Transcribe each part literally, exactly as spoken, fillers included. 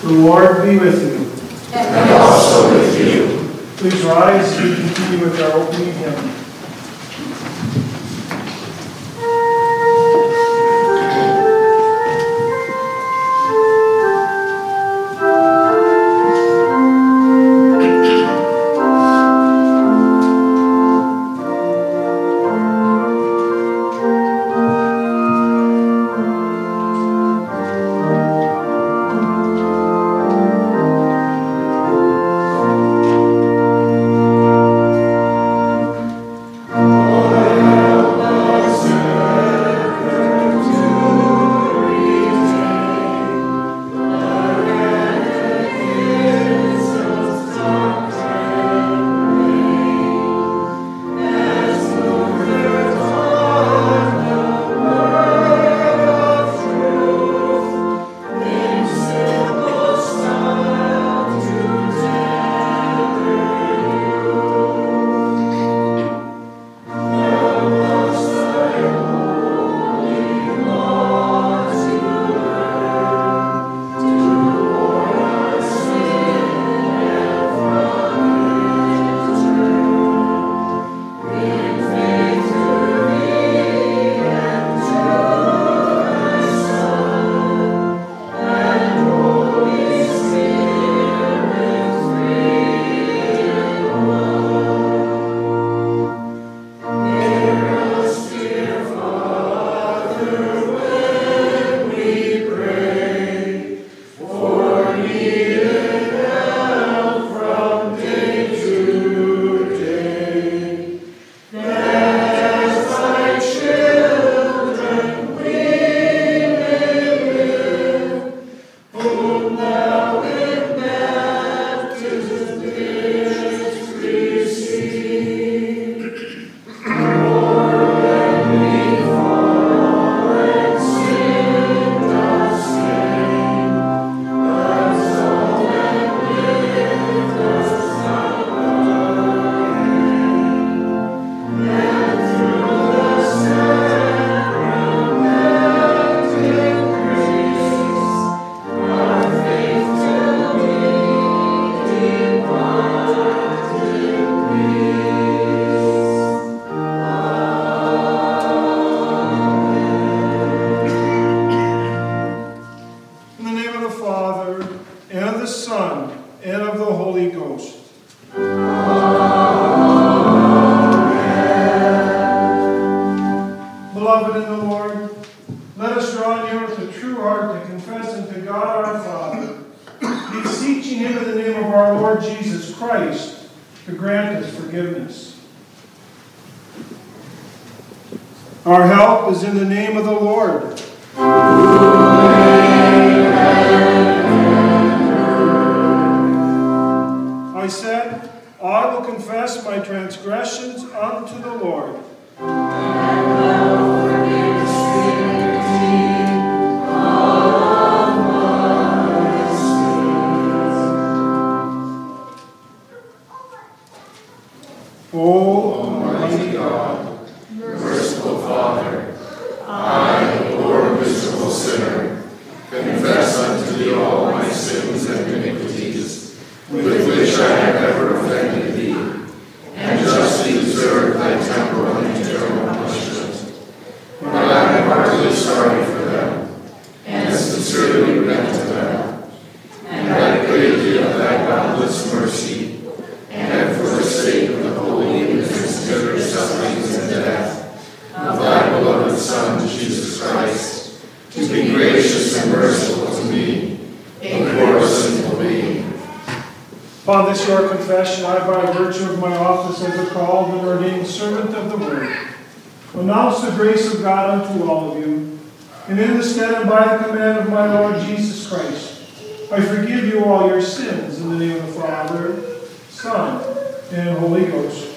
The Lord be with you. And also with you. Please rise as we continue with our opening hymn. Our help is in the name of the Lord. I said, I will confess my transgressions unto the Lord. O Almighty God, merciful Father, I, a poor miserable sinner, confess unto thee all my sins and iniquities, with which I have ever offended thee, and justly deserve thy temporal and eternal punishment. But I am heartily sorry for them, and sincerely repent of them. And I pray thee of thy boundless mercy, and for the sake of the holy and considerate sufferings and death of thy beloved Son, Jesus Christ, to be gracious and merciful to me, a poor sinful being. Upon this your confession, I, by virtue of my office as a called and ordained servant of the Word, announce the grace of God unto all of you, and in the stead and by the command of my Lord Jesus Christ, I forgive you all your sins in the name of the Father, Son, and Holy Ghost.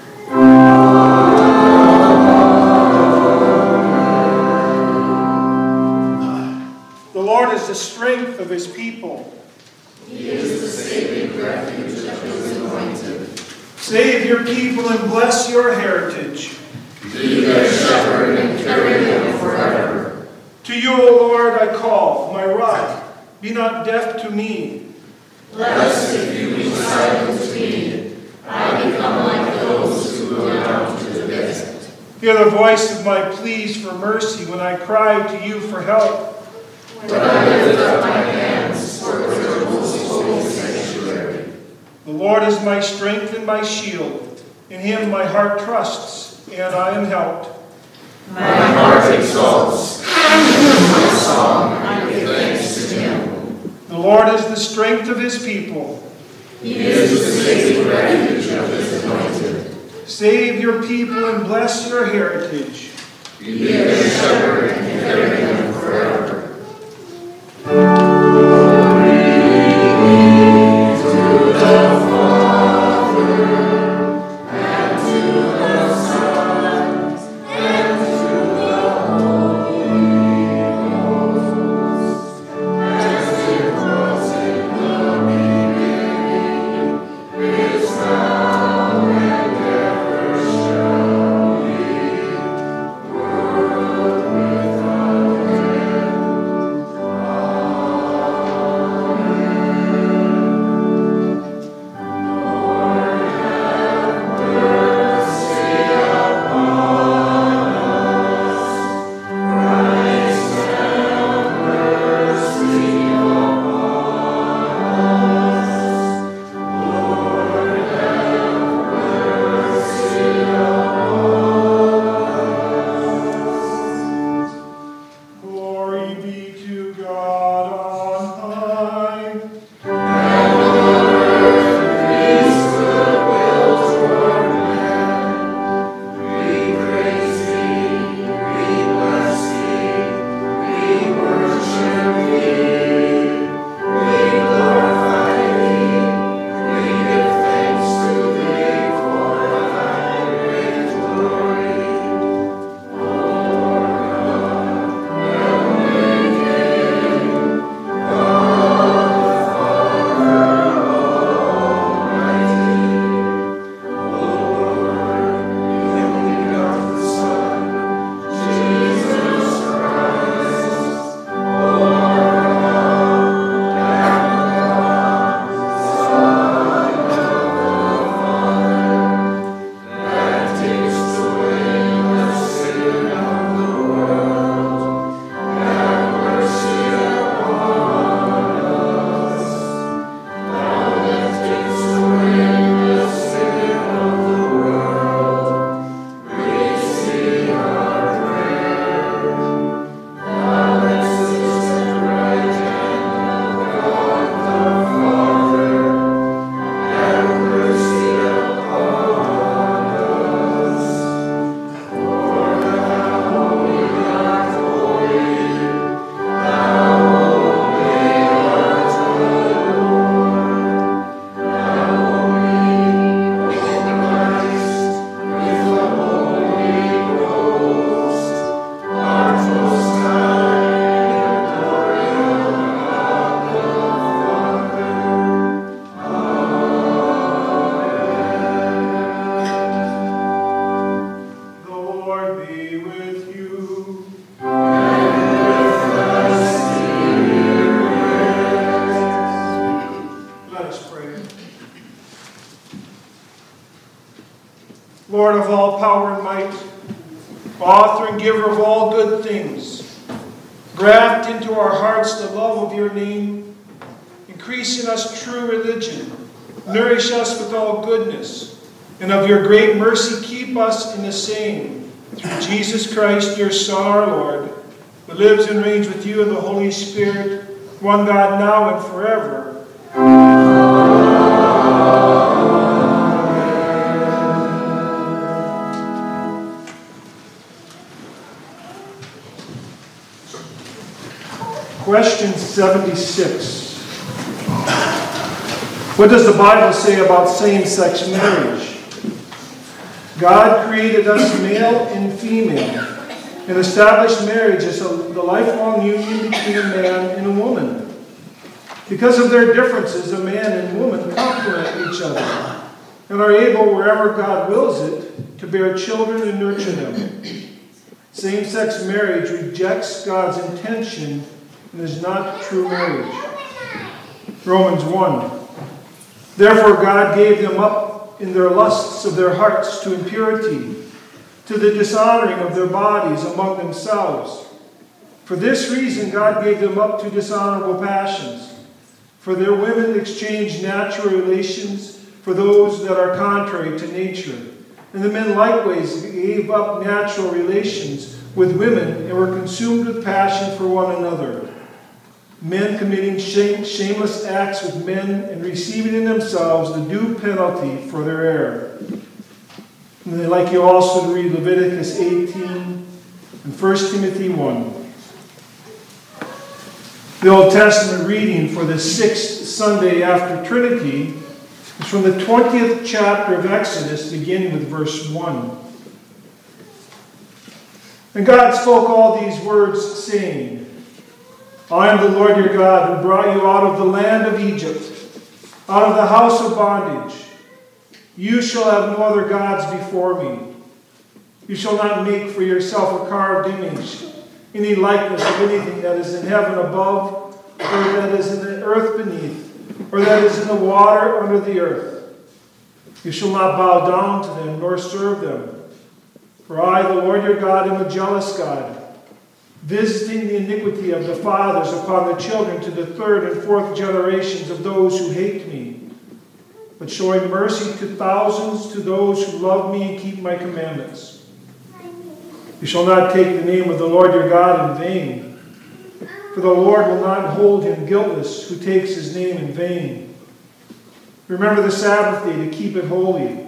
The Lord is the strength of his people. He is the saving refuge of his anointed. Save your people and bless your heritage. Be their shepherd and carry them forever. To you, O Lord, I call, my rock, Be not deaf to me. Lest if you be silent to me, I become like those who go down to the desert. Hear the voice of my pleas for mercy when I cry to you for help. When I lift up my hands towards your most holy sanctuary. The Lord is my strength and my shield. In him my heart trusts, and I am helped. My heart exalts, and my song I give thanks to him. The Lord is the strength of his people. He is the saving refuge of his anointed. Save your people and bless your heritage. Be their shepherd and carry them forever. Lord of all power and might, author and giver of all good things, graft into our hearts the love of your name, increase in us true religion, nourish us with all goodness, and of your great mercy keep us in the same, through Jesus Christ, your Son, our Lord, who lives and reigns with you in the Holy Spirit, one God now and forever. Question seventy-six. What does the Bible say about same-sex marriage? God created us male and female and established marriage as a, the lifelong union between a man and a woman. Because of their differences, a man and woman complement each other and are able, wherever God wills it, to bear children and nurture them. Same-sex marriage rejects God's intention and is not true marriage. Romans one. Therefore God gave them up in their lusts of their hearts to impurity, to the dishonoring of their bodies among themselves. For this reason God gave them up to dishonorable passions. For their women exchanged natural relations for those that are contrary to nature. And the men likewise gave up natural relations with women and were consumed with passion for one another. Men committing shame, shameless acts with men and receiving in themselves the due penalty for their error. And I'd like you also to read Leviticus eighteen and First Timothy one. The Old Testament reading for the sixth Sunday after Trinity is from the twentieth chapter of Exodus, beginning with verse one. And God spoke all these words, saying, I am the Lord your God, who brought you out of the land of Egypt, out of the house of bondage. You shall have no other gods before me. You shall not make for yourself a carved image, any likeness of anything that is in heaven above, or that is in the earth beneath, or that is in the water under the earth. You shall not bow down to them, nor serve them. For I, the Lord your God, am a jealous God, visiting the iniquity of the fathers upon the children to the third and fourth generations of those who hate me, but showing mercy to thousands to those who love me and keep my commandments. You shall not take the name of the Lord your God in vain, for the Lord will not hold him guiltless who takes his name in vain. Remember the Sabbath day to keep it holy.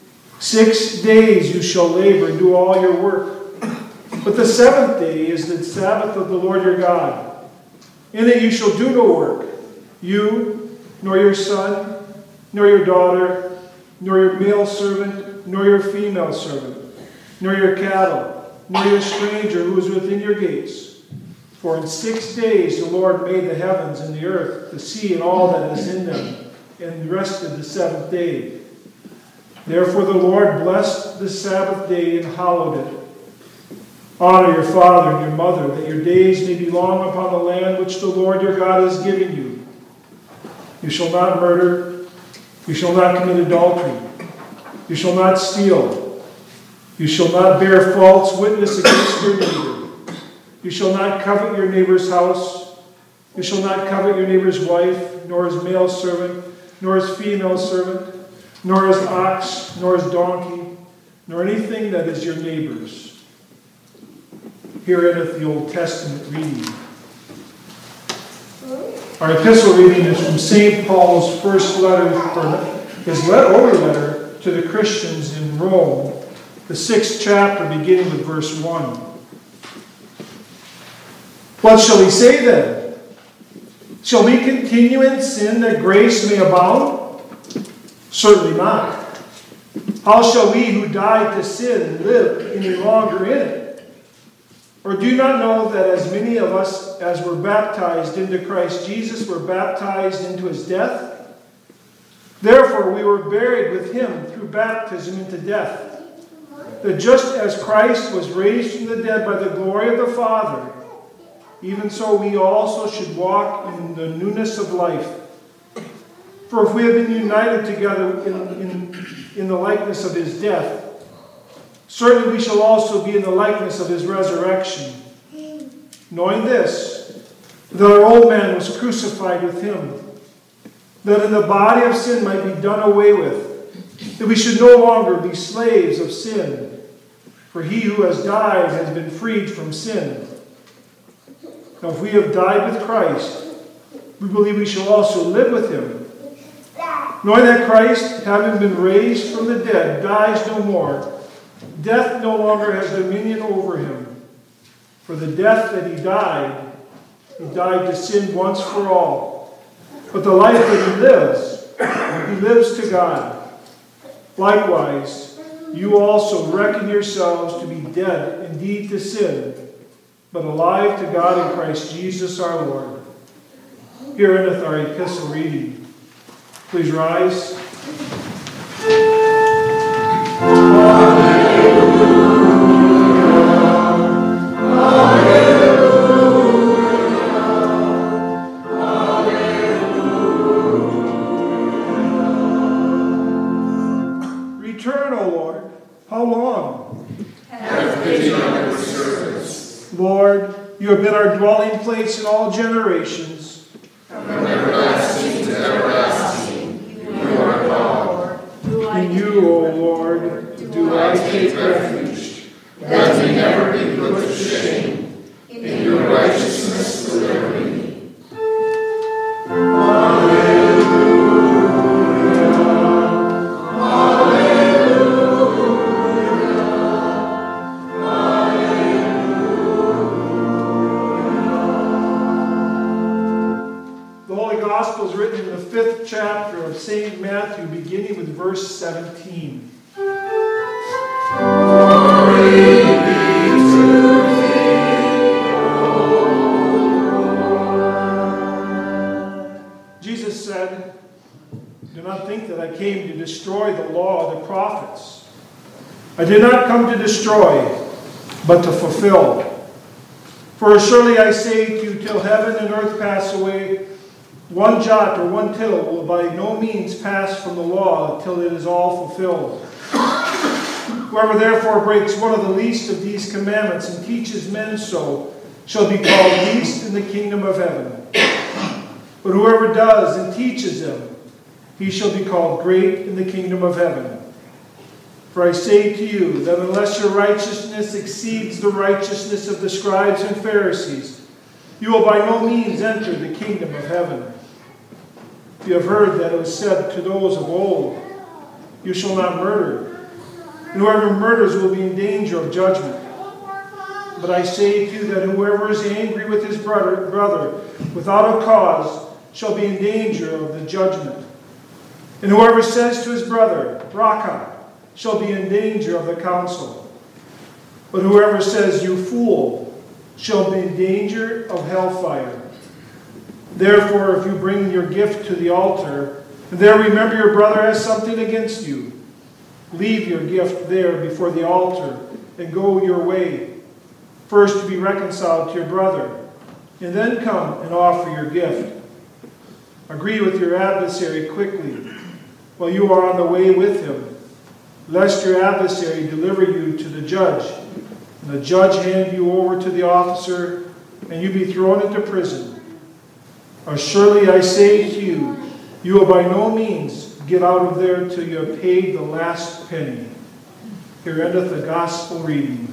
Six days you shall labor and do all your work. But the seventh day is the Sabbath of the Lord your God. In it you shall do no work, you, nor your son, nor your daughter, nor your male servant, nor your female servant, nor your cattle, nor your stranger who is within your gates. For in six days the Lord made the heavens and the earth, the sea and all that is in them, and rested the seventh day. Therefore the Lord blessed the Sabbath day and hallowed it. Honor your father and your mother, that your days may be long upon the land which the Lord your God has given you. You shall not murder. You shall not commit adultery. You shall not steal. You shall not bear false witness against your neighbor. You shall not covet your neighbor's house. You shall not covet your neighbor's wife, nor his male servant, nor his female servant, nor his ox, nor his donkey, nor anything that is your neighbor's. Here endeth the Old Testament reading. Our epistle reading is from Saint Paul's first letter, or his early letter to the Christians in Rome, the sixth chapter, beginning with verse one. What shall we say then? Shall we continue in sin that grace may abound? Certainly not. How shall we who died to sin live any longer in it? Or do you not know that as many of us as were baptized into Christ Jesus were baptized into his death? Therefore we were buried with him through baptism into death, that just as Christ was raised from the dead by the glory of the Father, even so we also should walk in the newness of life. For if we have been united together in, in, in the likeness of his death, certainly we shall also be in the likeness of his resurrection. Knowing this, that our old man was crucified with him, that in the body of sin might be done away with, that we should no longer be slaves of sin. For he who has died has been freed from sin. Now if we have died with Christ, we believe we shall also live with him. Knowing that Christ, having been raised from the dead, dies no more, death no longer has dominion over him. For the death that he died, he died to sin once for all. But the life that he lives, he lives to God. Likewise, you also reckon yourselves to be dead indeed to sin, but alive to God in Christ Jesus our Lord. Here endeth our epistle reading. Please rise. You have been our dwelling place in all generations. From everlasting to everlasting, you are God. In you, O Lord, do I take refuge. Let me never be put to shame. In your righteousness deliver me. Fifth chapter of Saint Matthew, beginning with verse seventeen. Glory be to thee, O Lord. Jesus said, "Do not think that I came to destroy the law of the prophets. I did not come to destroy, but to fulfill. For surely I say to you, till heaven and earth pass away, one jot or one tittle will by no means pass from the law till it is all fulfilled. Whoever therefore breaks one of the least of these commandments and teaches men so shall be called least in the kingdom of heaven. But whoever does and teaches them, he shall be called great in the kingdom of heaven. For I say to you that unless your righteousness exceeds the righteousness of the scribes and Pharisees, you will by no means enter the kingdom of heaven. You have heard that it was said to those of old, you shall not murder, and whoever murders will be in danger of judgment. But I say to you that whoever is angry with his brother, brother without a cause shall be in danger of the judgment. And whoever says to his brother, Raca, shall be in danger of the council. But whoever says, you fool, shall be in danger of hellfire. Therefore, if you bring your gift to the altar, and there remember your brother has something against you, leave your gift there before the altar and go your way, first to be reconciled to your brother, and then come and offer your gift. Agree with your adversary quickly while you are on the way with him, lest your adversary deliver you to the judge, and the judge hand you over to the officer, and you be thrown into prison. Or surely I say to you, you will by no means get out of there till you have paid the last penny." Here endeth the gospel reading.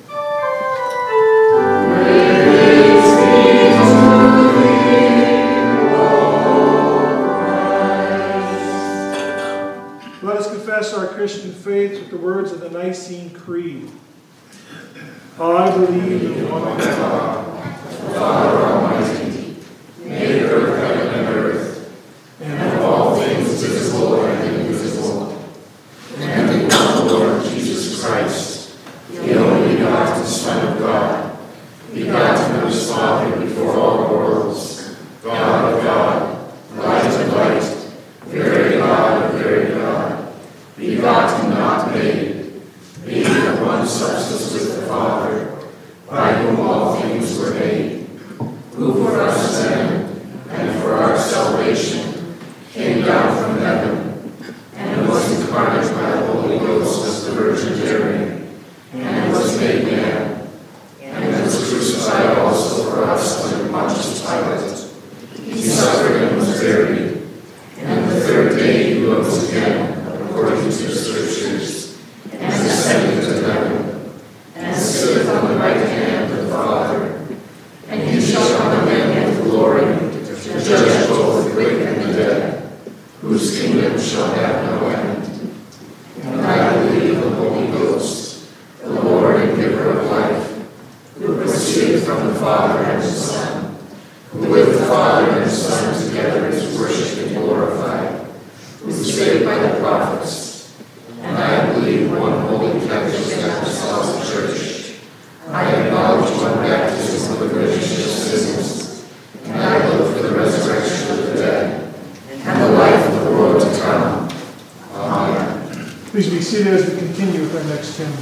Let us confess our Christian faith with the words of the Nicene Creed. I believe in one God, Father Almighty, maker of heaven and earth, and of all things visible and invisible, and in one Lord Jesus Christ, the only begotten Son of God, begotten of his Father before all worlds, God of God, light of light, very God of very God, begotten, not made, being of one substance with the Father, by whom all things were made, who for our sin and for our salvation came down from heaven, and was incarnate by the Holy Ghost as the Virgin Mary, and was made man, and was crucified also for us under Pontius Pilate. He suffered and was buried, and the third day he rose again, according to the Scriptures, and ascended to heaven, and sitteth on the right hand of the Father. And he shall come again with glory, to judge both the quick and the dead, whose kingdom shall have no end. And I believe the Holy Ghost, the Lord and giver of life, who proceedeth from the Father and the Son, who with the Father and the Son together is worshipped and glorified, who spake by the prophets. And I believe one holy Catholic and Apostolic Church. I acknowledge one baptism for the remission of sins, and I look for the resurrection of the dead, and the life of the world to come. Amen. Please be seated as we continue with our next hymn.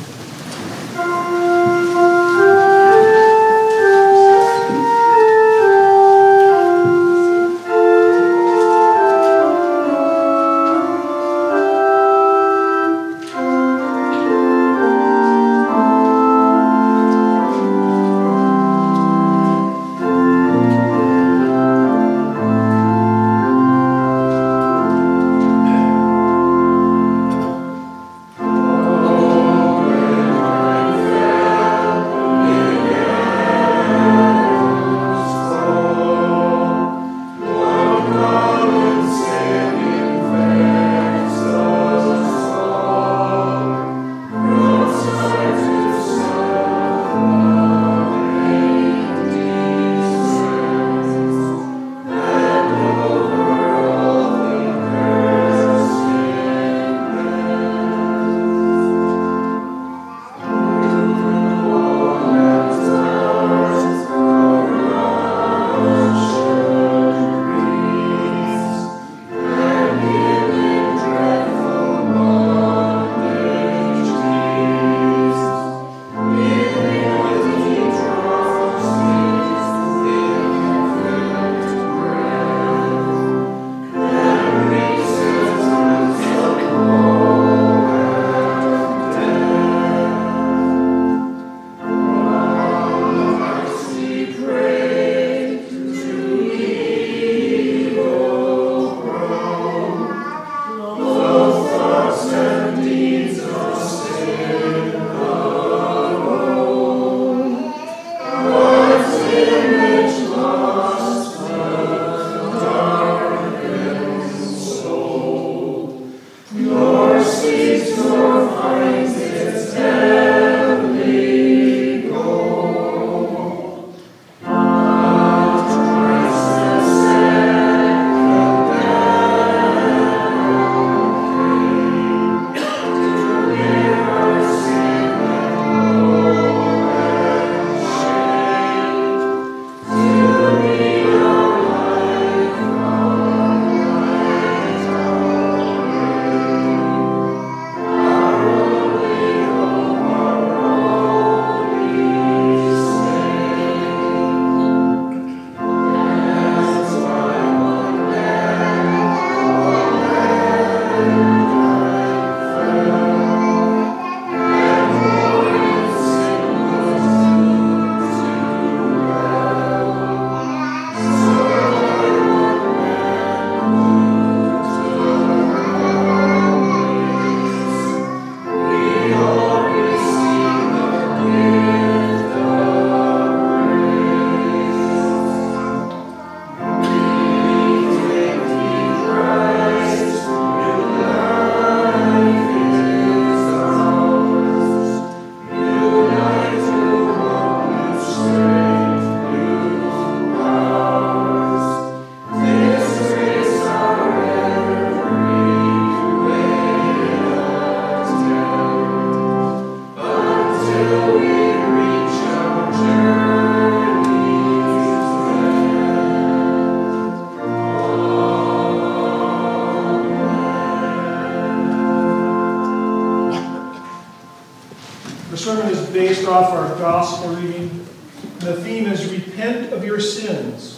Based off our gospel reading, and the theme is repent of your sins.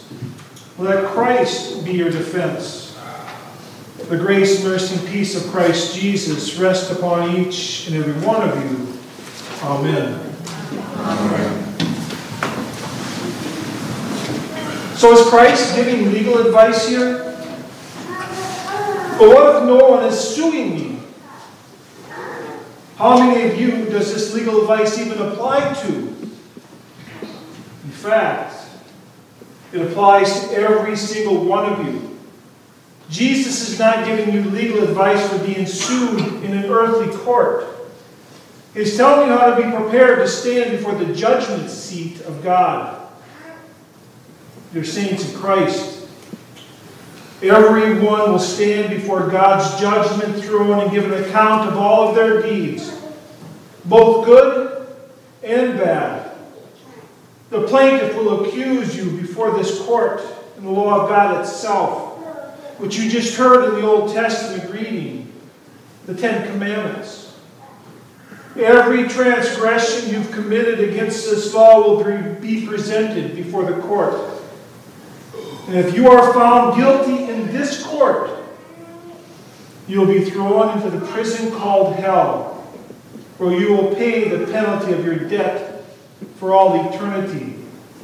Let Christ be your defense. The grace, mercy, and peace of Christ Jesus rest upon each and every one of you. Amen. Amen. So is Christ giving legal advice here? But what if no one is suing me? How many of you does this legal advice even apply to? In fact, it applies to every single one of you. Jesus is not giving you legal advice for being sued in an earthly court. He's telling you how to be prepared to stand before the judgment seat of God. You're saints in Christ. Everyone will stand before God's judgment throne and give an account of all of their deeds, both good and bad. The plaintiff will accuse you before this court in the law of God itself, which you just heard in the Old Testament reading, the Ten Commandments. Every transgression you've committed against this law will be presented before the court. And if you are found guilty in this court, you'll be thrown into the prison called hell, where you will pay the penalty of your debt for all eternity.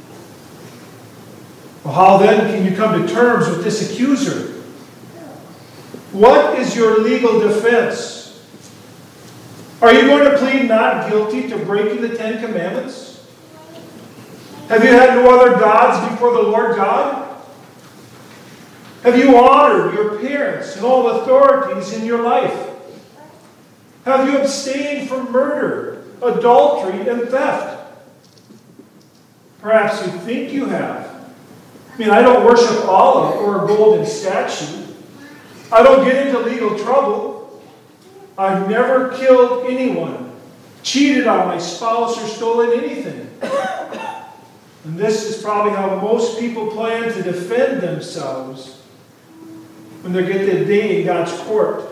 Well, how then can you come to terms with this accuser? What is your legal defense? Are you going to plead not guilty to breaking the Ten Commandments? Have you had no other gods before the Lord God? Have you honored your parents and all authorities in your life? Have you abstained from murder, adultery, and theft? Perhaps you think you have. I mean, I don't worship Allah or a golden statue. I don't get into legal trouble. I've never killed anyone, cheated on my spouse, or stolen anything. And this is probably how most people plan to defend themselves when they get their day in God's court.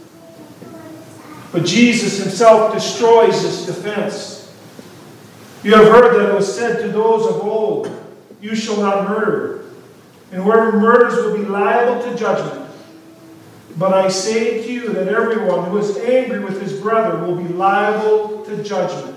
But Jesus himself destroys this defense. You have heard that it was said to those of old, "You shall not murder, and whoever murders will be liable to judgment." But I say to you that everyone who is angry with his brother will be liable to judgment.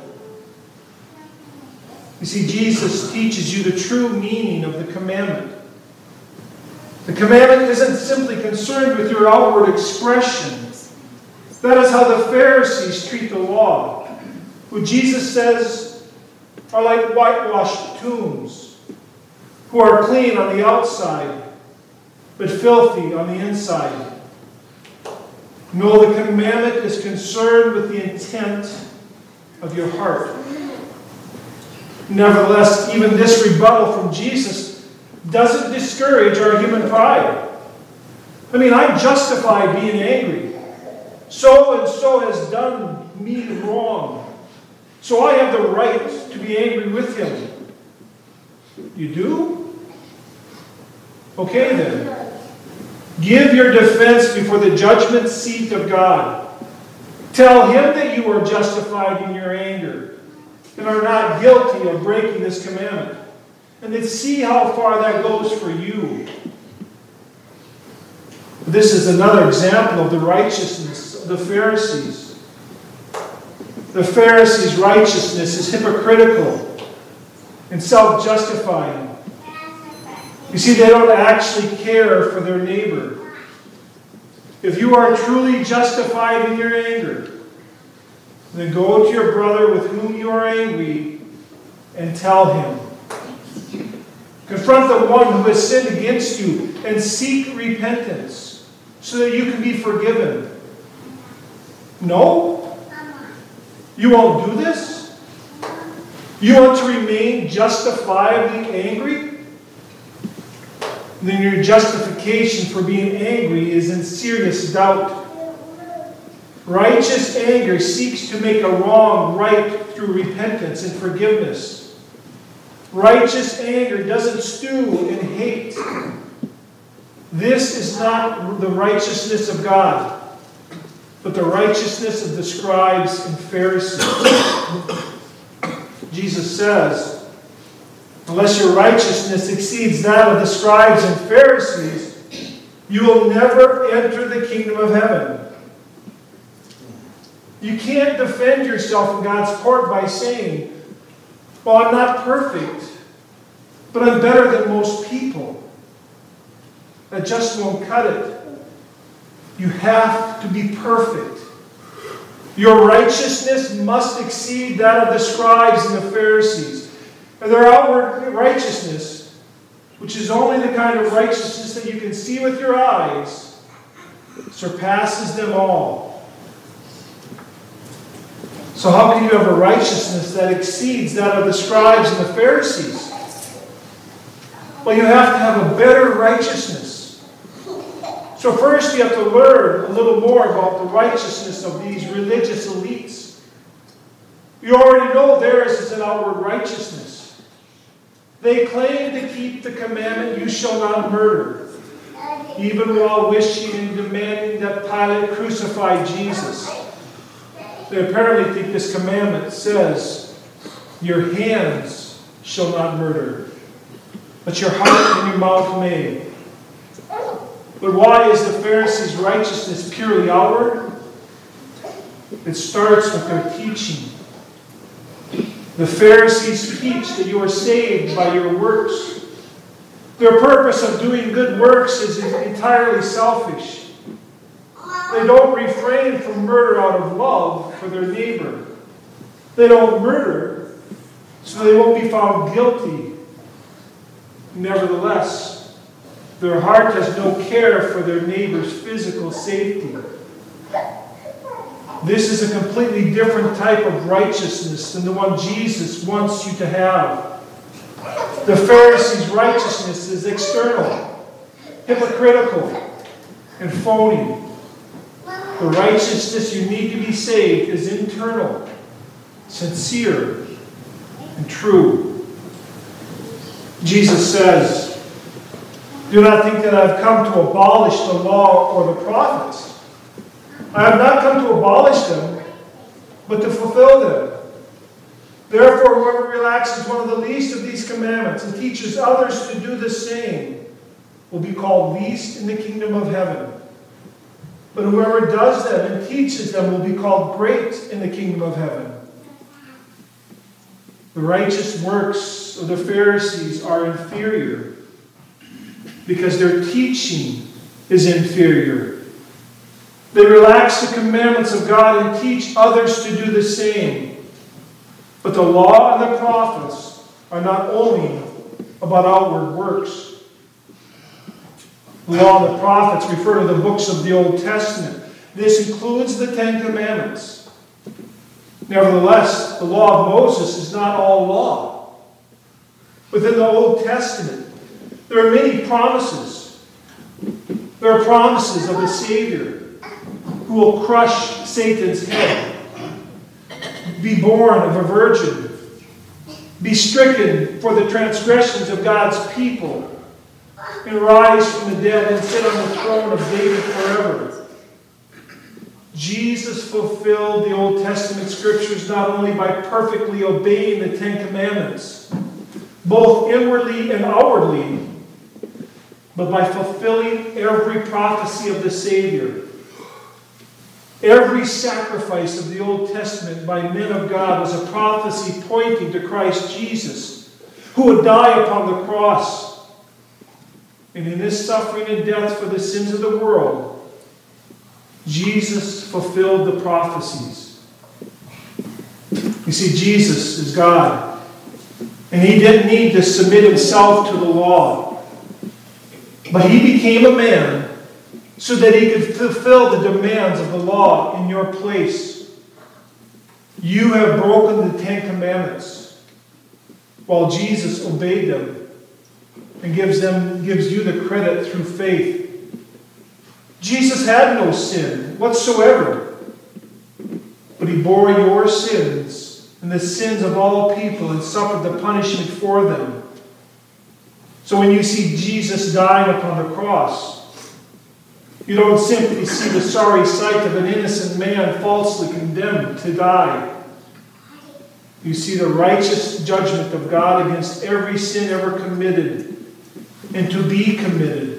You see, Jesus teaches you the true meaning of the commandment. The commandment isn't simply concerned with your outward expression. That is how the Pharisees treat the law, who Jesus says are like whitewashed tombs, who are clean on the outside, but filthy on the inside. No, the commandment is concerned with the intent of your heart. Nevertheless, even this rebuttal from Jesus doesn't discourage our human pride. I mean, I'm justified being angry. So and so has done me wrong. So I have the right to be angry with him. You do? Okay then. Give your defense before the judgment seat of God. Tell him that you are justified in your anger and are not guilty of breaking this commandment. And then see how far that goes for you. This is another example of the righteousness of the Pharisees. The Pharisees' righteousness is hypocritical and self-justifying. You see, they don't actually care for their neighbor. If you are truly justified in your anger, then go to your brother with whom you are angry and tell him. Confront the one who has sinned against you and seek repentance so that you can be forgiven. No? You won't do this? You want to remain justifiably angry? Then your justification for being angry is in serious doubt. Righteous anger seeks to make a wrong right through repentance and forgiveness. Righteous anger doesn't stew in hate. This is not the righteousness of God, but the righteousness of the scribes and Pharisees. Jesus says, unless your righteousness exceeds that of the scribes and Pharisees, you will never enter the kingdom of heaven. You can't defend yourself in God's court by saying, well, I'm not perfect, but I'm better than most people. That just won't cut it. You have to be perfect. Your righteousness must exceed that of the scribes and the Pharisees. And their outward righteousness, which is only the kind of righteousness that you can see with your eyes, surpasses them all. So how can you have a righteousness that exceeds that of the scribes and the Pharisees? Well, you have to have a better righteousness. So first you have to learn a little more about the righteousness of these religious elites. You already know theirs is an outward righteousness. They claim to keep the commandment, you shall not murder, even while wishing and demanding that Pilate crucify Jesus. They apparently think this commandment says, your hands shall not murder, but your heart and your mouth may. But why is the Pharisees' righteousness purely outward? It starts with their teaching. The Pharisees teach that you are saved by your works. Their purpose of doing good works is entirely selfish. They don't refrain from murder out of love for their neighbor. They don't murder so they won't be found guilty. Nevertheless, their heart has no care for their neighbor's physical safety. This is a completely different type of righteousness than the one Jesus wants you to have. The Pharisees' righteousness is external, hypocritical, and phony. The righteousness you need to be saved is internal, sincere, and true. Jesus says, do not think that I have come to abolish the law or the prophets. I have not come to abolish them, but to fulfill them. Therefore, whoever relaxes one of the least of these commandments and teaches others to do the same will be called least in the kingdom of heaven. But whoever does them and teaches them will be called great in the kingdom of heaven. The righteous works of the Pharisees are inferior because their teaching is inferior. They relax the commandments of God and teach others to do the same. But the law and the prophets are not only about outward works. The law and the prophets refer to the books of the Old Testament. This includes the Ten Commandments. Nevertheless, the law of Moses is not all law. Within the Old Testament, there are many promises. There are promises of a Savior who will crush Satan's head, be born of a virgin, be stricken for the transgressions of God's people, and rise from the dead and sit on the throne of David forever. Jesus fulfilled the Old Testament scriptures not only by perfectly obeying the Ten Commandments, both inwardly and outwardly, but by fulfilling every prophecy of the Savior. Every sacrifice of the Old Testament by men of God was a prophecy pointing to Christ Jesus, who would die upon the cross. And in his suffering and death for the sins of the world, Jesus fulfilled the prophecies. You see, Jesus is God, and he didn't need to submit himself to the law. But he became a man so that he could fulfill the demands of the law in your place. You have broken the Ten Commandments, while Jesus obeyed them and gives them gives you the credit through faith. Jesus had no sin whatsoever, but he bore your sins and the sins of all people and suffered the punishment for them. So when you see Jesus dying upon the cross, you don't simply see the sorry sight of an innocent man falsely condemned to die. You see the righteous judgment of God against every sin ever committed and to be committed.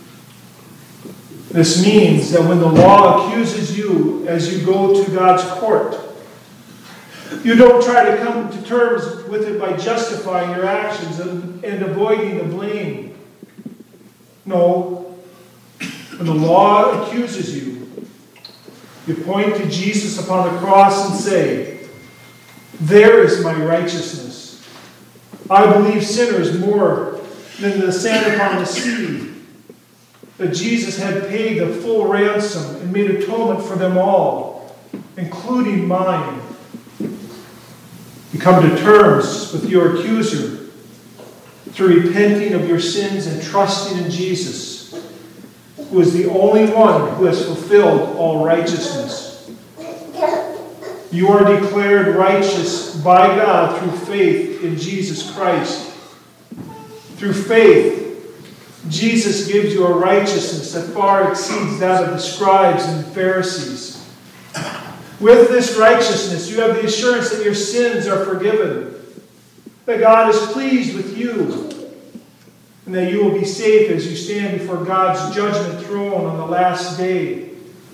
This means that when the law accuses you as you go to God's court, you don't try to come to terms with it by justifying your actions and, and avoiding the blame. No, when the law accuses you, you point to Jesus upon the cross and say, "There is my righteousness. I believe sinners more than the sand upon the sea, that Jesus had paid the full ransom and made atonement for them all, including mine." You come to terms with your accuser through repenting of your sins and trusting in Jesus, who is the only one who has fulfilled all righteousness. You are declared righteous by God through faith in Jesus Christ. Through faith, Jesus gives you a righteousness that far exceeds that of the scribes and Pharisees. With this righteousness, you have the assurance that your sins are forgiven, that God is pleased with you, and that you will be safe as you stand before God's judgment throne on the last day.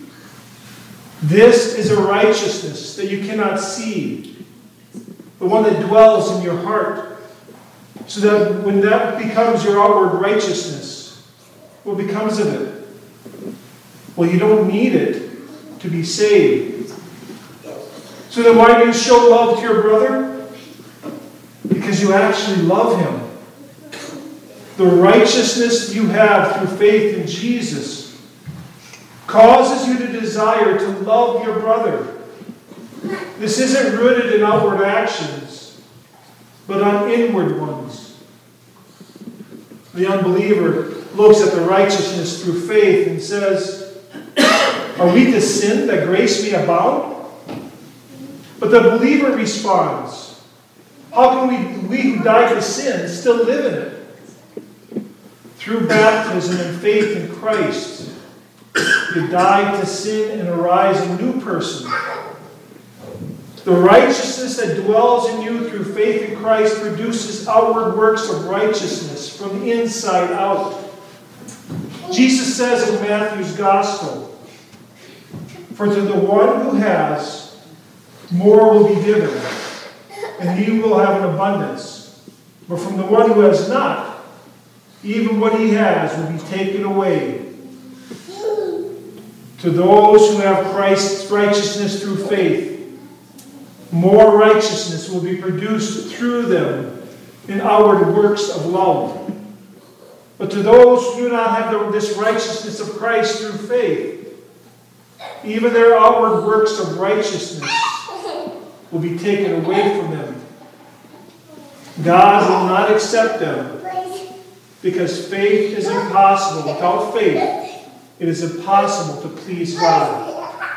This is a righteousness that you cannot see, the one that dwells in your heart, so that when that becomes your outward righteousness, what becomes of it? Well, you don't need it to be saved. So then why do you show love to your brother? Because you actually love him. The righteousness you have through faith in Jesus causes you to desire to love your brother. This isn't rooted in outward actions, but on inward ones. The unbeliever looks at the righteousness through faith and says, "Are we to sin that grace may abound?" But the believer responds, "How can we, we who died to sin, still live in it?" Through baptism and faith in Christ, you die to sin and arise a new person. The righteousness that dwells in you through faith in Christ produces outward works of righteousness from the inside out. Jesus says in Matthew's Gospel, "For to the one who has, more will be given, and he will have an abundance. But from the one who has not, even what he has will be taken away." To those who have Christ's righteousness through faith, more righteousness will be produced through them in outward works of love. But to those who do not have the, this righteousness of Christ through faith, even their outward works of righteousness will be taken away from them. God will not accept them, because faith is impossible. Without faith, it is impossible to please God.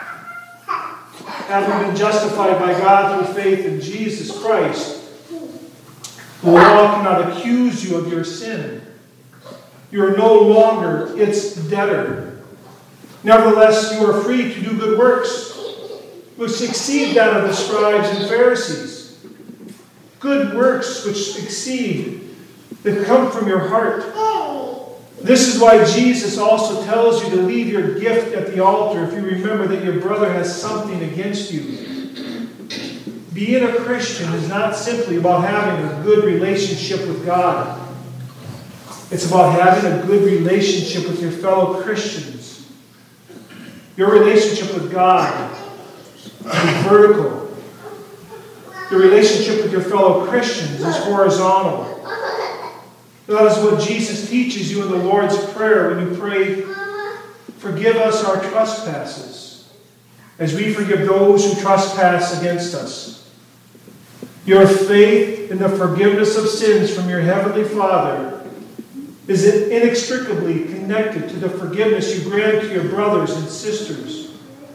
Having been justified by God through faith in Jesus Christ, the law cannot accuse you of your sin. You are no longer its debtor. Nevertheless, you are free to do good works, which exceed that of the scribes and Pharisees. Good works which exceed, that come from your heart. This is why Jesus also tells you to leave your gift at the altar if you remember that your brother has something against you. Being a Christian is not simply about having a good relationship with God. It's about having a good relationship with your fellow Christians. Your relationship with God is vertical. Your relationship with your fellow Christians is horizontal. That is what Jesus teaches you in the Lord's Prayer when you pray, "Forgive us our trespasses, as we forgive those who trespass against us." Your faith in the forgiveness of sins from your Heavenly Father is inextricably connected to the forgiveness you grant to your brothers and sisters.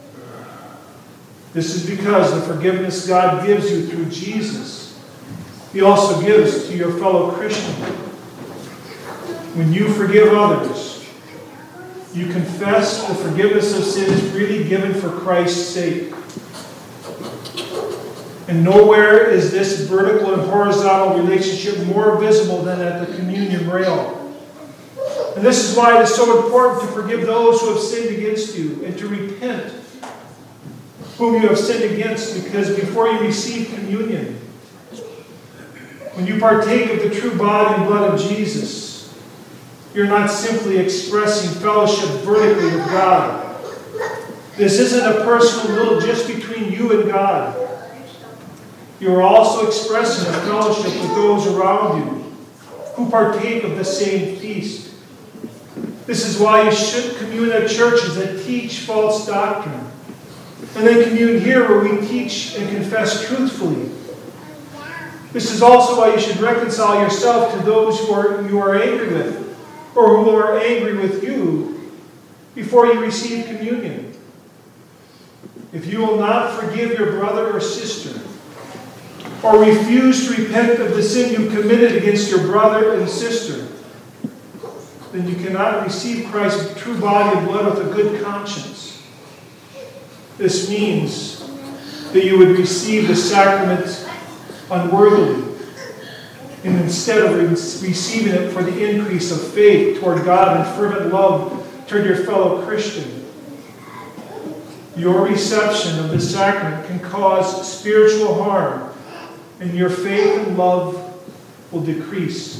This is because the forgiveness God gives you through Jesus, He also gives to your fellow Christian. When you forgive others, you confess the forgiveness of sins freely given for Christ's sake. And nowhere is this vertical and horizontal relationship more visible than at the communion rail. And this is why it is so important to forgive those who have sinned against you and to repent whom you have sinned against, because before you receive communion, when you partake of the true body and blood of Jesus, you're not simply expressing fellowship vertically with God. This isn't a personal will just between you and God. You are also expressing a fellowship with those around you who partake of the same feast. This is why you should commune at churches that teach false doctrine, and then commune here where we teach and confess truthfully. This is also why you should reconcile yourself to those who are, you are angry with, or who are angry with you, before you receive communion. If you will not forgive your brother or sister, or refuse to repent of the sin you committed against your brother and sister, then you cannot receive Christ's true body and blood with a good conscience. This means that you would receive the sacrament unworthily, and instead of receiving it for the increase of faith toward God and fervent love toward your fellow Christian. Your reception of the sacrament can cause spiritual harm, and your faith and love will decrease.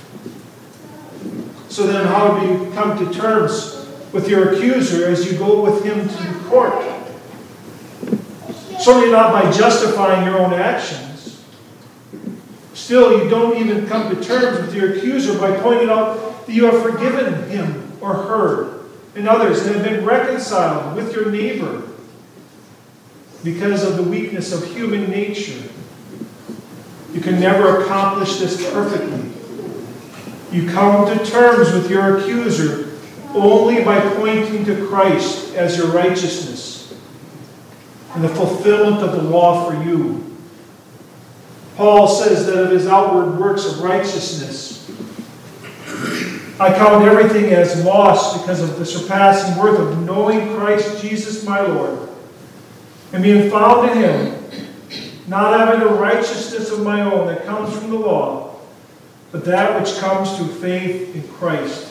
So then how do you come to terms with your accuser as you go with him to the court? Certainly not by justifying your own actions. Still, you don't even come to terms with your accuser by pointing out that you have forgiven him or her and others and have been reconciled with your neighbor because of the weakness of human nature. You can never accomplish this perfectly. You come to terms with your accuser only by pointing to Christ as your righteousness and the fulfillment of the law for you. Paul says that of his outward works of righteousness, I count everything as loss because of the surpassing worth of knowing Christ Jesus my Lord, and being found in him, not having a righteousness of my own that comes from the law, but that which comes through faith in Christ.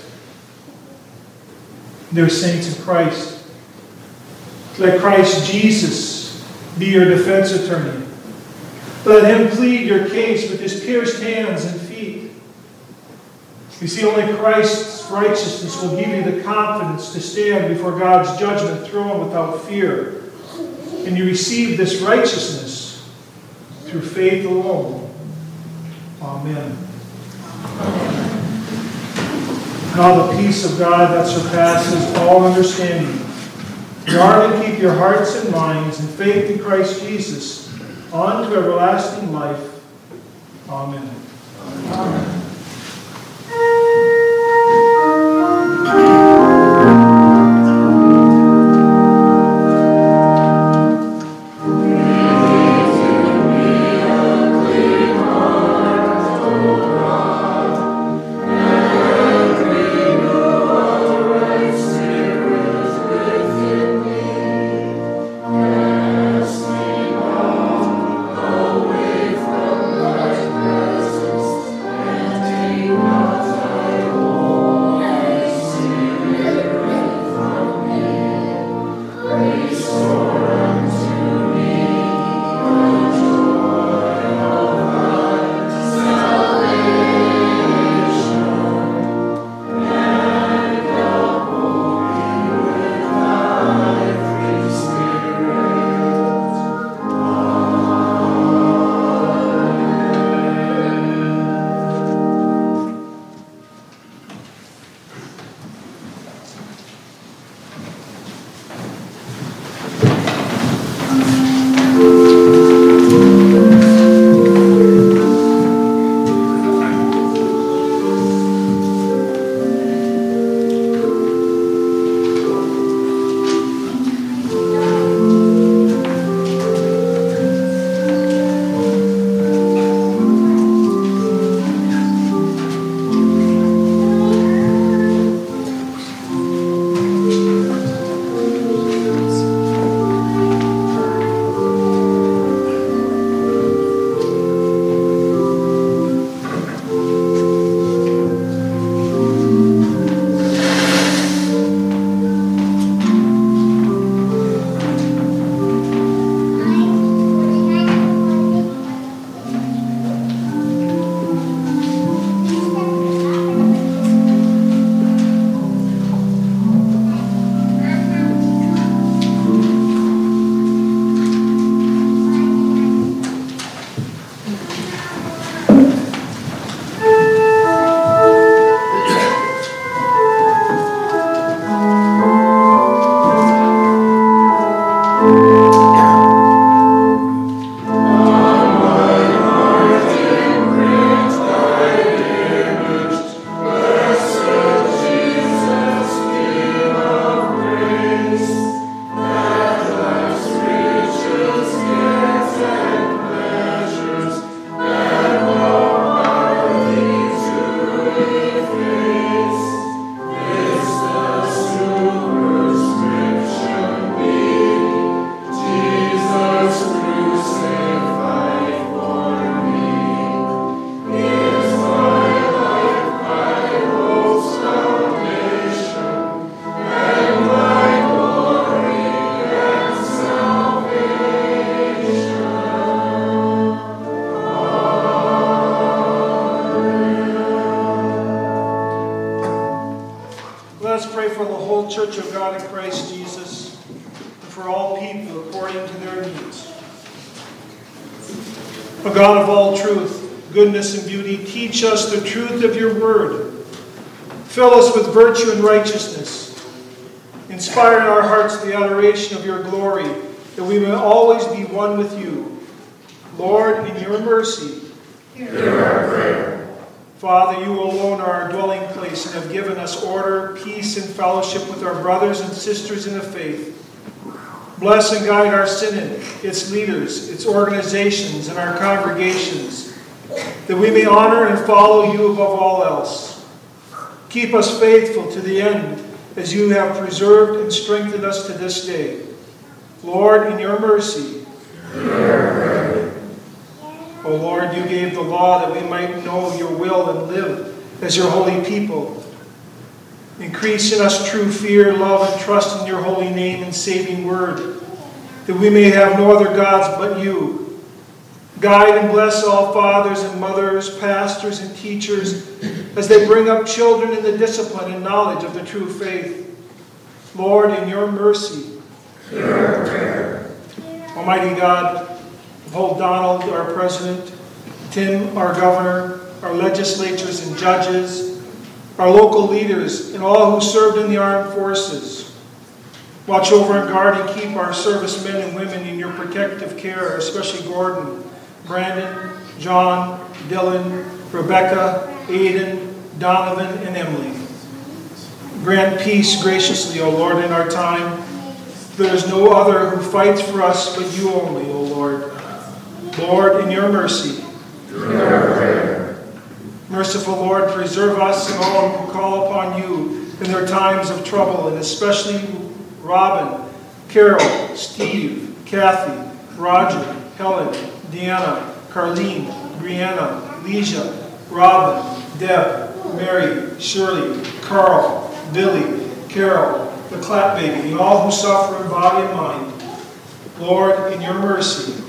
Dear saints in Christ, let Christ Jesus be your defense attorney. Let him plead your case with his pierced hands and feet. You see, only Christ's righteousness will give you the confidence to stand before God's judgment throne without fear. And you receive this righteousness through faith alone. Amen. Now the peace of God that surpasses all understanding, guard and keep your hearts and minds in faith in Christ Jesus on to everlasting life. Amen. Amen. Church of God in Christ Jesus, and for all people according to their needs. O God of all truth, goodness and beauty, teach us the truth of your word. Fill us with virtue and righteousness. Inspire in our hearts the adoration of your glory, that we may always be one with you. Lord, in your mercy, hear our prayer. Father, you alone are our dwelling place and have given us order, peace, and fellowship with our brothers and sisters in the faith. Bless and guide our synod, its leaders, its organizations, and our congregations, that we may honor and follow you above all else. Keep us faithful to the end, as you have preserved and strengthened us to this day. Lord, in your mercy, hear our prayer. O Lord, you gave the law that we might know your will and live as your holy people. Increase in us true fear, love, and trust in your holy name and saving word, that we may have no other gods but you. Guide and bless all fathers and mothers, pastors and teachers, as they bring up children in the discipline and knowledge of the true faith. Lord, in your mercy, hear our prayer. Almighty God, uphold Donald, our president, Tim, our governor, our legislatures and judges, our local leaders, and all who served in the armed forces. Watch over and guard and keep our servicemen and women in your protective care, especially Gordon, Brandon, John, Dylan, Rebecca, Aiden, Donovan, and Emily. Grant peace graciously, O Lord, in our time. There is no other who fights for us but you only, O Lord. Lord, in your mercy. Merciful Lord, preserve us and all who call upon you in their times of trouble, and especially Robin, Carol, Steve, Kathy, Roger, Helen, Deanna, Carlene, Brianna, Leisha, Robin, Deb, Mary, Shirley, Carl, Billy, Carol, the Clap Baby, and all who suffer in body and mind. Lord, in your mercy.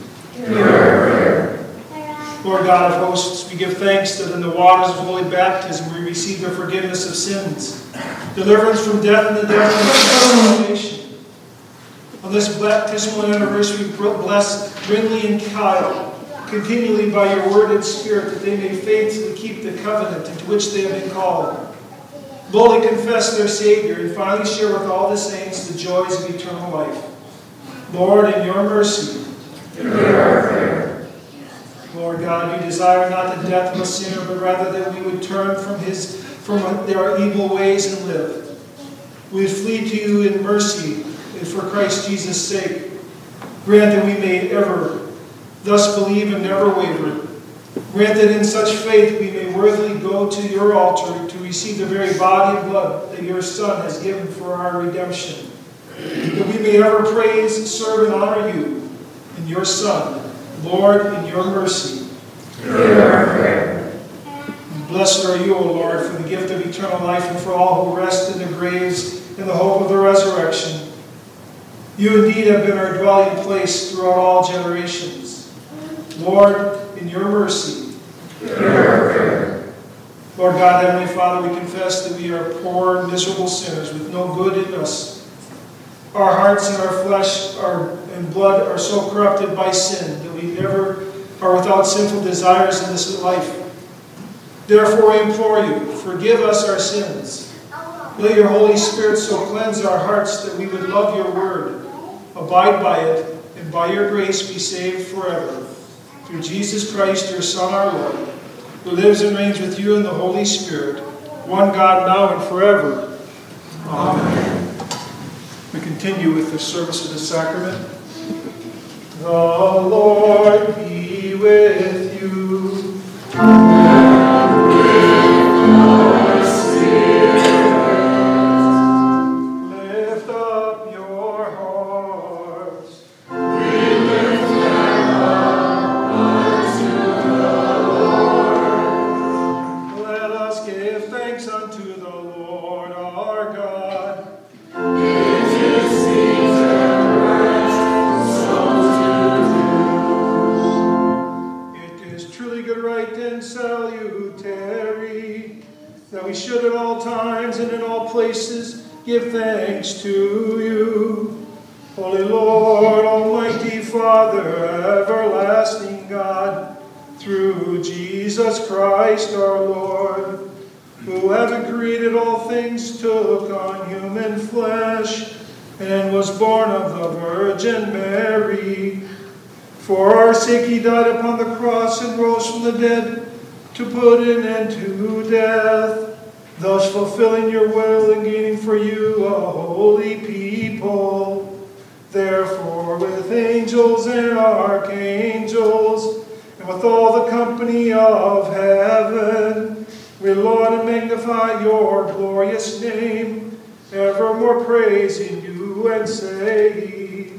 Lord God of hosts, we give thanks that in the waters of holy baptism we receive the forgiveness of sins, deliverance from death and the death of salvation. On this baptismal anniversary, bless Brindley and Kyle continually by your word and spirit, that they may faithfully keep the covenant into which they have been called, boldly confess their Savior, and finally share with all the saints the joys of eternal life. Lord, in your mercy. Lord God, you desire not the death of a sinner, but rather that we would turn from his from their evil ways and live. We flee to you in mercy and for Christ Jesus' sake. Grant that we may ever thus believe and never waver. Grant that in such faith we may worthily go to your altar to receive the very body and blood that your Son has given for our redemption. That we may ever praise, serve, and honor you in your Son. Lord, in your mercy. Blessed are you, O Lord, for the gift of eternal life and for all who rest in their graves in the hope of the resurrection. You indeed have been our dwelling place throughout all generations. Lord, in your mercy. Lord God, Heavenly Father, we confess that we are poor, miserable sinners with no good in us. Our hearts and our flesh are, and blood are so corrupted by sin that we never are without sinful desires in this life. Therefore, I implore you, forgive us our sins. Let your Holy Spirit so cleanse our hearts that we would love your word, abide by it, and by your grace be saved forever. Through Jesus Christ, your Son, our Lord, who lives and reigns with you in the Holy Spirit, one God, now and forever. Amen. We continue with the service of the sacrament. The Lord be with you. And with your spirit. Lift up your hearts. We lift them up unto the Lord. Let us give thanks unto the Lord our God. Salutary, that we should at all times and in all places give thanks to you. Holy Lord, Almighty Father, everlasting God, through Jesus Christ our Lord, who having created all things took on human flesh and was born of the Virgin Mary. For our sake he died upon the cross and rose from the dead, to put an end to death, thus fulfilling your will and gaining for you a holy people. Therefore, with angels and archangels, and with all the company of heaven, we laud and magnify your glorious name, evermore praising you and saying,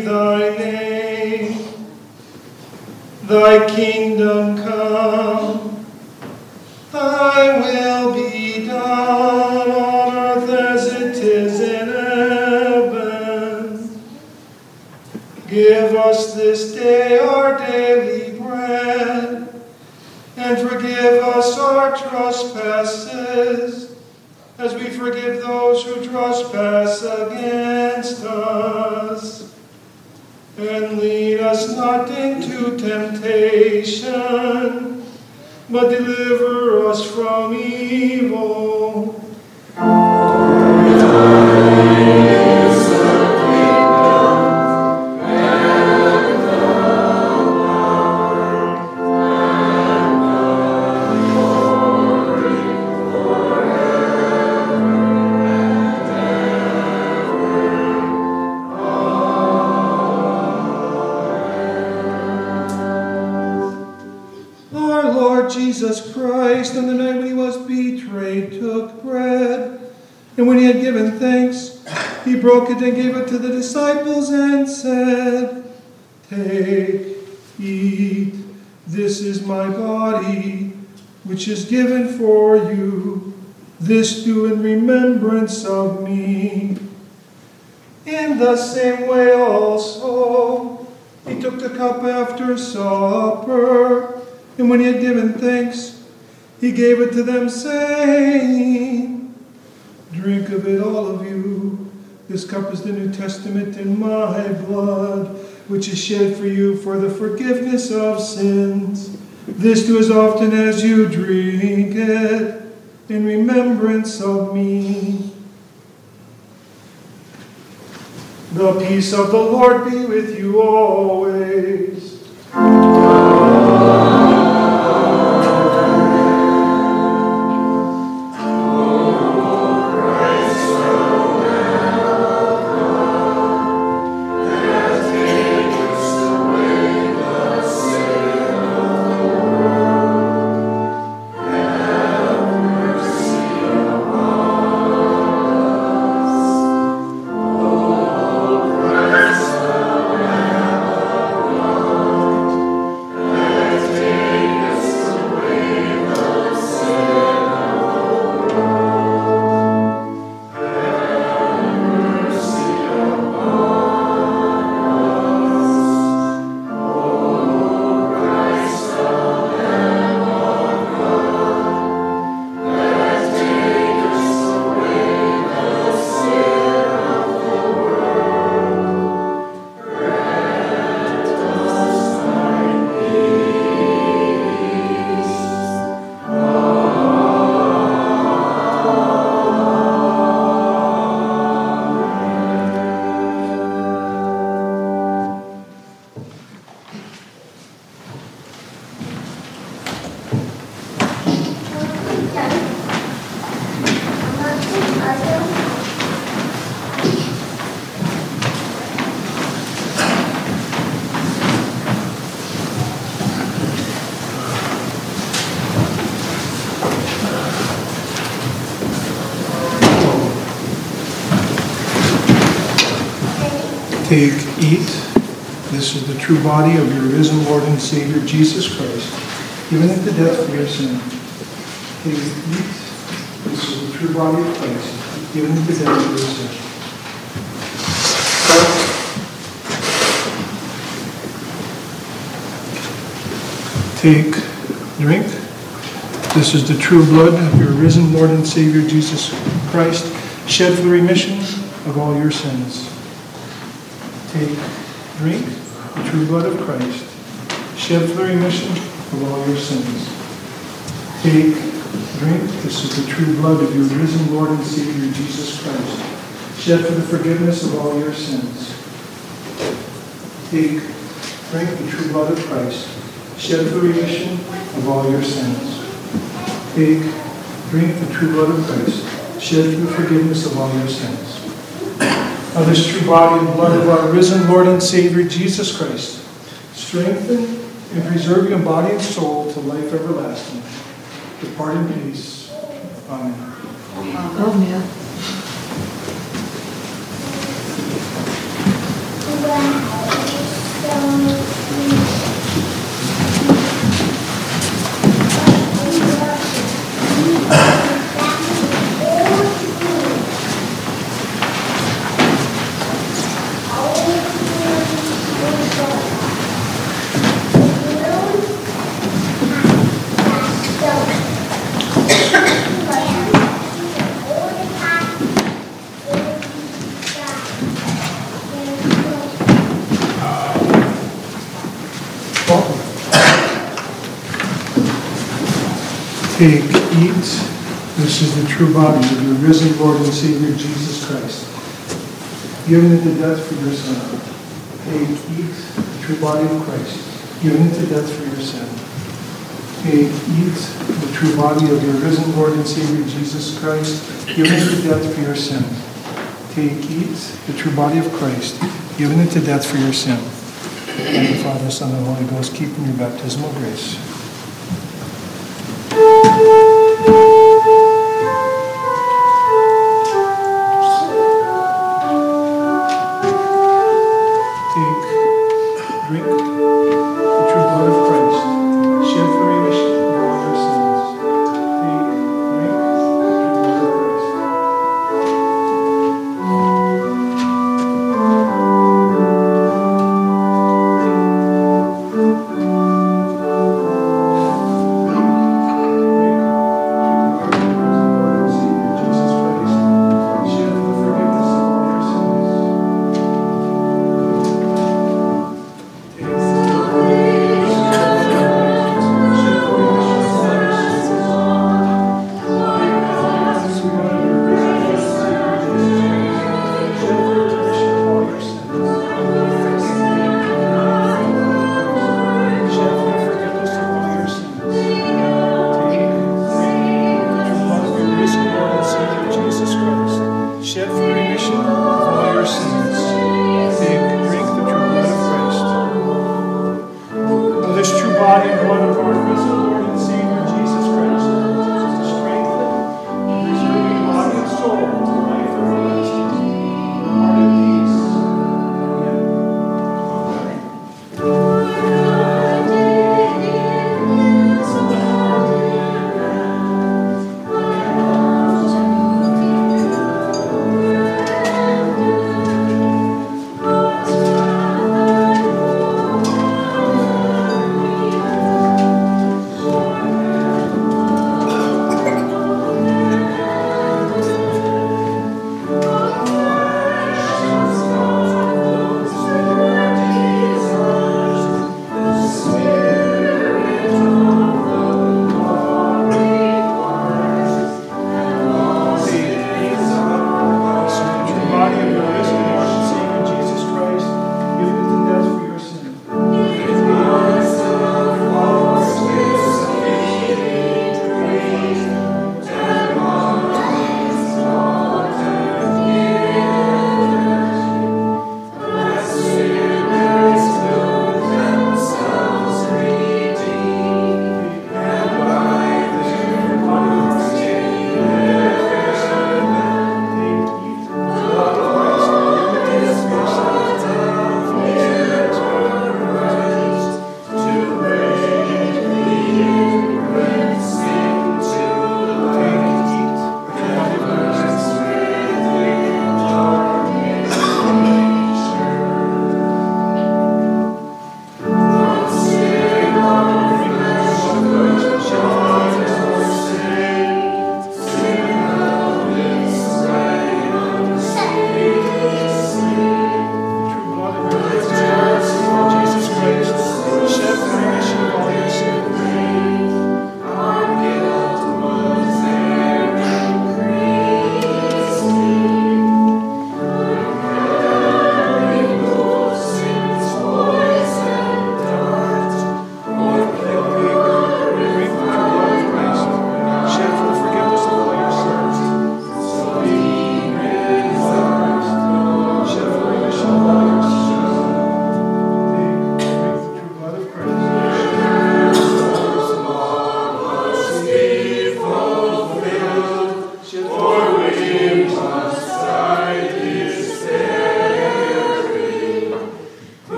thy name. Thy kingdom come, thy will be done on earth as it is in heaven. Give us this day our daily bread, and forgive us our trespasses, as we forgive those who trespass against us. And lead us not into temptation, but deliver us from evil. Jesus Christ, on the night when he was betrayed, took bread, and when he had given thanks, he broke it and gave it to the disciples and said, "Take, eat, this is my body, which is given for you. This do in remembrance of me." In the same way also, he took the cup after supper, and when he had given thanks, he gave it to them, saying, "Drink of it, all of you. This cup is the New Testament in my blood, which is shed for you for the forgiveness of sins. This do as often as you drink it in remembrance of me." The peace of the Lord be with you always. Take, eat. This is the true body of your risen Lord and Savior, Jesus Christ, given into death for your sin. Take, eat. This is the true body of Christ, given into death for your sin. Take, drink. This is the true blood of your risen Lord and Savior, Jesus Christ, shed for the remission of all your sins. Take, drink, the true blood of Christ, shed for the remission of all your sins. Take, drink, this is the true blood of your risen Lord and Savior, Jesus Christ, shed for the forgiveness of all your sins. Take, drink, the true blood of Christ, shed for the remission of all your sins. Take, drink, the true blood of Christ, shed for the forgiveness of all your sins. Of this true body and blood of our risen Lord and Savior, Jesus Christ, strengthen and preserve your body and soul to life everlasting. Depart in peace. Amen. Amen. Take, eat. This is the true body of your risen Lord and Savior, Jesus Christ, given into death for your sin. Take, eat the true body of Christ, given into death for your sin. Take, eat the true body of your risen Lord and Savior, Jesus Christ, given into death for your sin. Take, eat the true body of Christ, given into death for your sin. And the Father, Son, and Holy Ghost, keep in your baptismal grace.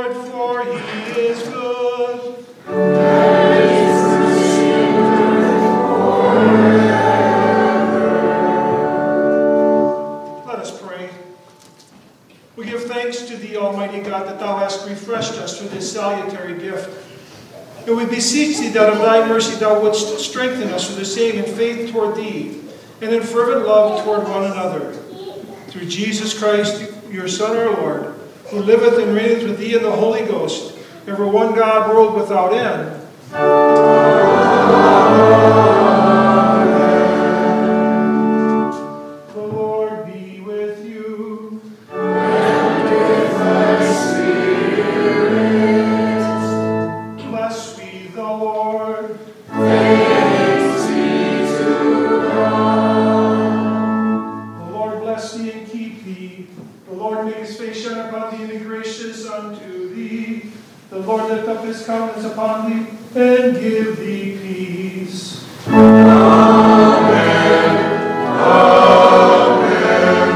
Lord, for he is good. Let us pray. We give thanks to thee, Almighty God, that thou hast refreshed us through this salutary gift. And we beseech thee that of thy mercy thou wouldst strengthen us through the same in faith toward thee, and in fervent love toward one another. Through Jesus Christ, your Son, our Lord, who liveth and reigneth with thee in the Holy Ghost, ever one God, world without end. The Lord be with you. And with thy spirit. Blessed be the Lord. Thanks be to God. The Lord bless thee and keep thee. The Lord make his face shine upon thee and be gracious unto thee. The Lord lift up his countenance upon thee and give thee peace. Amen. Amen.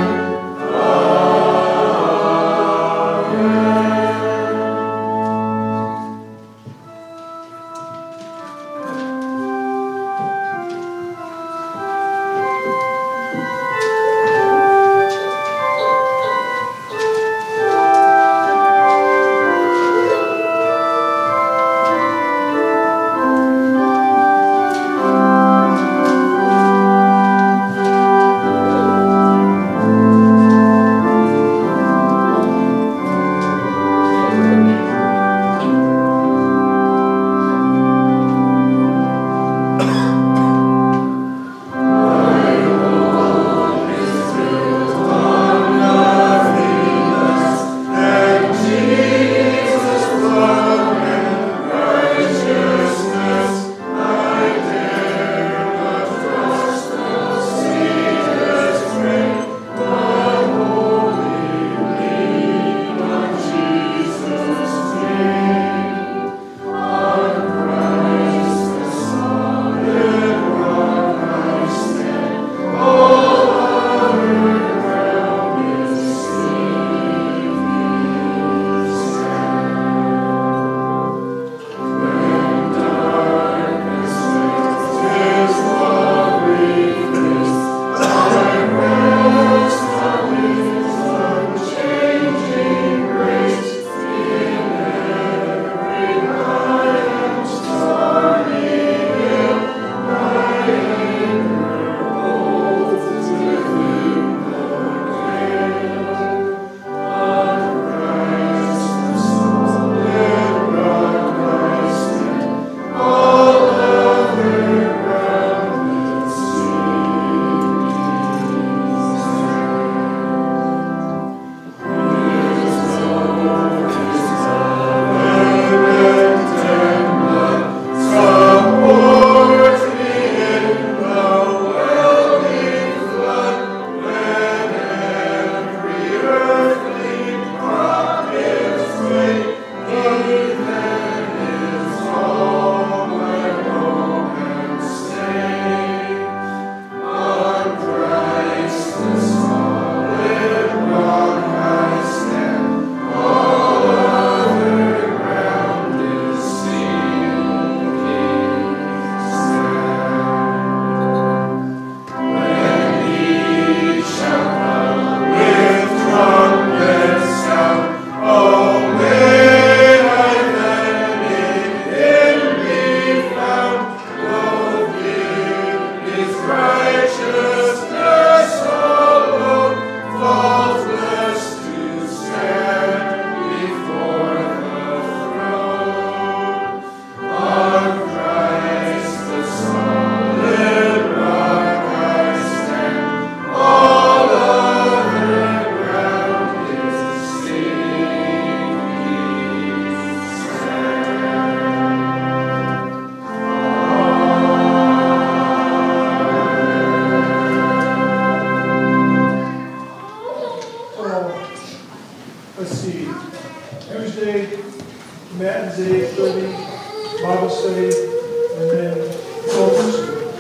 Wednesday, thirty, Bible study, and then close.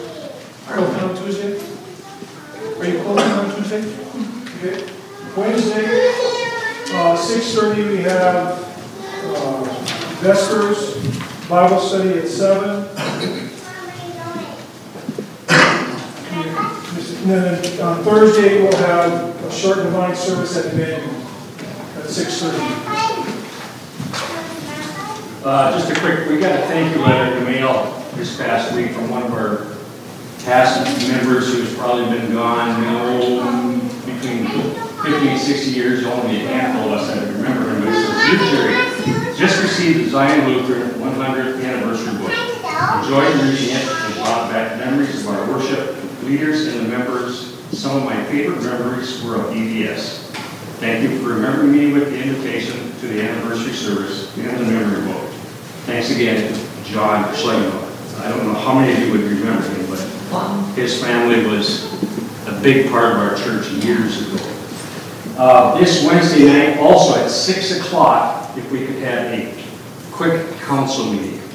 Open on Tuesday. Are you closing on Tuesday? Okay. Wednesday, uh, six thirty, we have uh, Vespers, Bible study at seven. And then on Thursday, we'll have a short divine service at Emmanuel at six thirty. Uh, just a quick, we got a thank you letter in the mail this past week from one of our past members who's probably been gone, you know, between fifty and sixty years. Only a handful of us that remember him. But it says, "Dear Jerry, just received the Zion Lutheran one hundredth anniversary book. Enjoyed reading it and brought back memories of our worship leaders and the members. Some of my favorite memories were of D V S. Thank you for remembering me with the invitation to the anniversary service and the memory book. Thanks again, John Schlegel." I don't know how many of you would remember him, but his family was a big part of our church years ago. Uh, this Wednesday night, also at six o'clock, if we could have a quick council meeting.